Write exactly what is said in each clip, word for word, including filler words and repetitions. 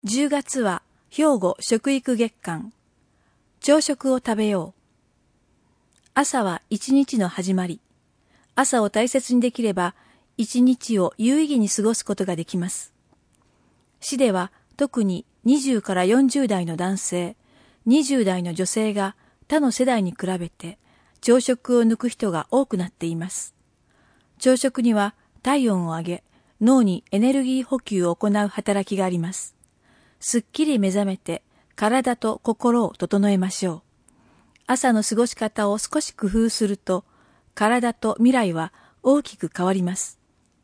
じゅうがつは兵庫食育月間。朝食を食べよう。朝は一日の始まり。朝を大切にできれば、一日を有意義に過ごすことができます。市では特ににじゅうからよんじゅう代の男性、にじゅう代の女性が他の世代に比べて朝食を抜く人が多くなっています。朝食には体温を上げ、脳にエネルギー補給を行う働きがあります。すっきり目覚めて体と心を整えましょう。朝の過ごし方を少し工夫すると、体と未来は大きく変わります。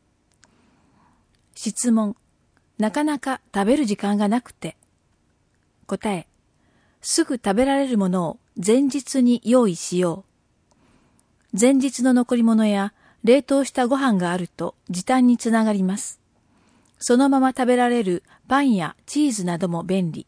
質問。なかなか食べる時間がなくて。答え。すぐ食べられるものを前日に用意しよう。前日の残り物や冷凍したご飯があると時短につながります。そのまま食べられるパンやチーズなども便利。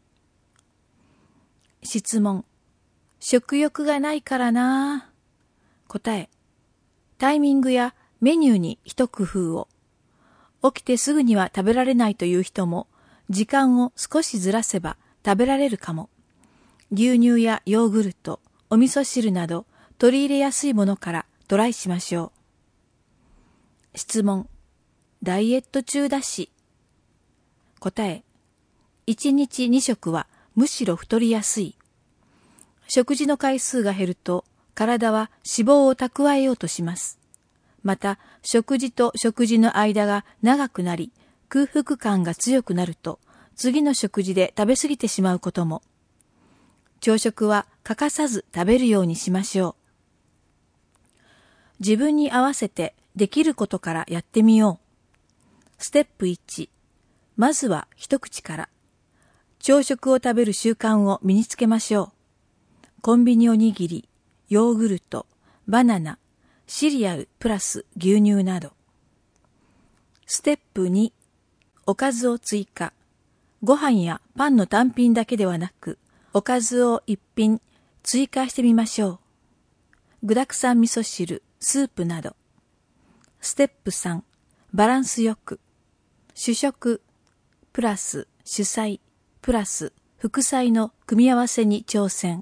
質問。食欲がないからなぁ。答え。タイミングやメニューに一工夫を。起きてすぐには食べられないという人も、時間を少しずらせば食べられるかも。牛乳やヨーグルト、お味噌汁など取り入れやすいものからトライしましょう。質問。ダイエット中だし。答え。一日二食はむしろ太りやすい。食事の回数が減ると体は脂肪を蓄えようとします。また食事と食事の間が長くなり空腹感が強くなると次の食事で食べ過ぎてしまうことも。朝食は欠かさず食べるようにしましょう。自分に合わせてできることからやってみよう。ステップいち。まずは一口から。朝食を食べる習慣を身につけましょう。コンビニおにぎり、ヨーグルト、バナナ、シリアルプラス牛乳など。ステップに。おかずを追加。ご飯やパンの単品だけではなく、おかずを一品追加してみましょう。具沢山味噌汁、スープなど。ステップさん。バランスよく。主食、プラス主菜、プラス副菜の組み合わせに挑戦。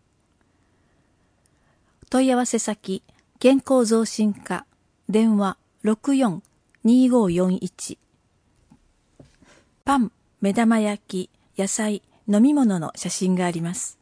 問い合わせ先、健康増進課、電話 ろくよん にーごーよんいち。パン、目玉焼き、野菜、飲み物の写真があります。